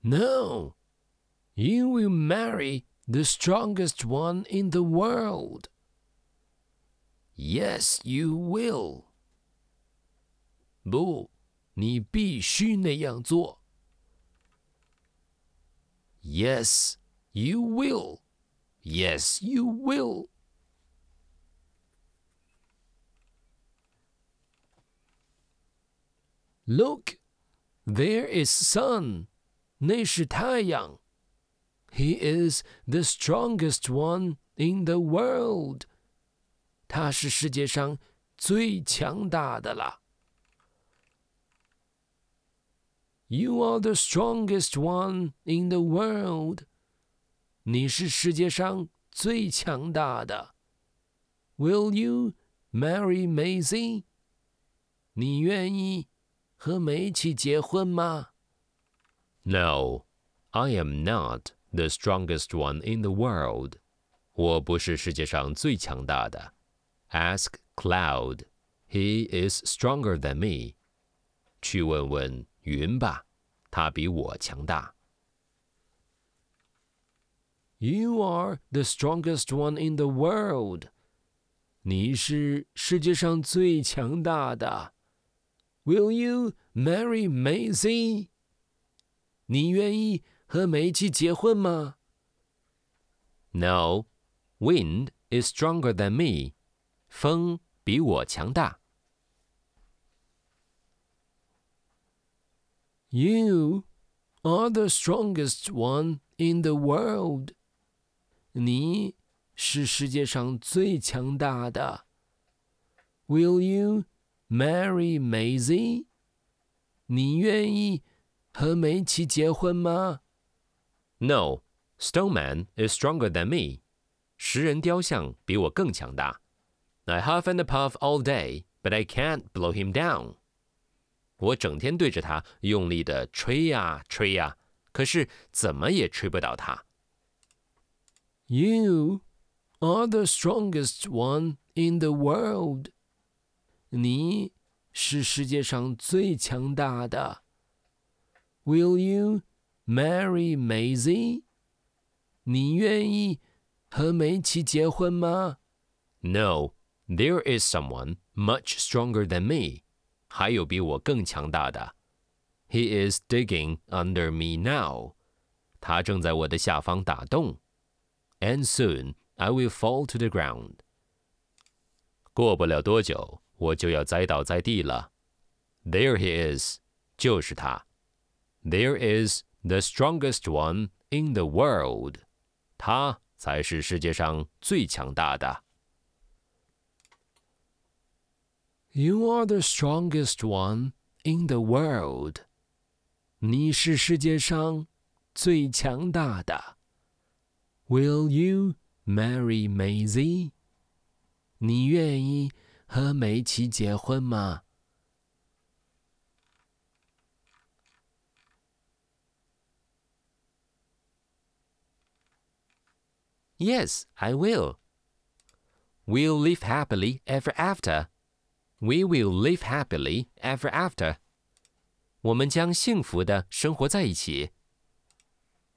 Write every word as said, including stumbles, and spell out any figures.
No, you will marry the strongest one in the world. Yes, you will. 不，你必须那样做。Yes, you will. Yes, you will. Look, there is sun. 那是太阳。He is the strongest one in the world. 他是世界上最强大的啦。You are the strongest one in the world. 你是世界上最强大的。Will you marry Maisie? 你愿意和梅琪结婚吗？ No, I am not the strongest one in the world. 我不是世界上最强大的。Ask Cloud. He is stronger than me. 去问问云吧，他比我强大。 You are the strongest one in the world. 你是世界上最强大的。Will you marry Maisie? 你愿意和梅琪结婚吗？ No, wind is stronger than me. 风比我强大。 You are the strongest one in the world. 你是世界上最强大的。Will you marry Maisie? 你愿意和梅琪结婚吗？ No, Stoneman is stronger than me. 食人雕像比我更强大。I huff and puff all day, but I can't blow him down. 我整天对着他用力地吹呀吹呀，可是怎么也吹不倒他。 You are the strongest one in the world. 你是世界上最强大的。Will you marry Maisie? 你愿意和梅琪结婚吗？ No, there is someone much stronger than me. 还有比我更强大的。He is digging under me now. 他正在我的下方打洞。And soon I will fall to the ground. 过不了多久，我就要栽倒在地了。There he is. 就是他。There is the strongest one in the world. 他才是世界上最强大的。 You are the strongest one in the world. 你是世界上最强大的。Will you marry Maisie? 你愿意和梅琪结婚吗？ Yes, I will. We'll live happily ever after. We will live happily ever after. 我们将幸福的生活在一起。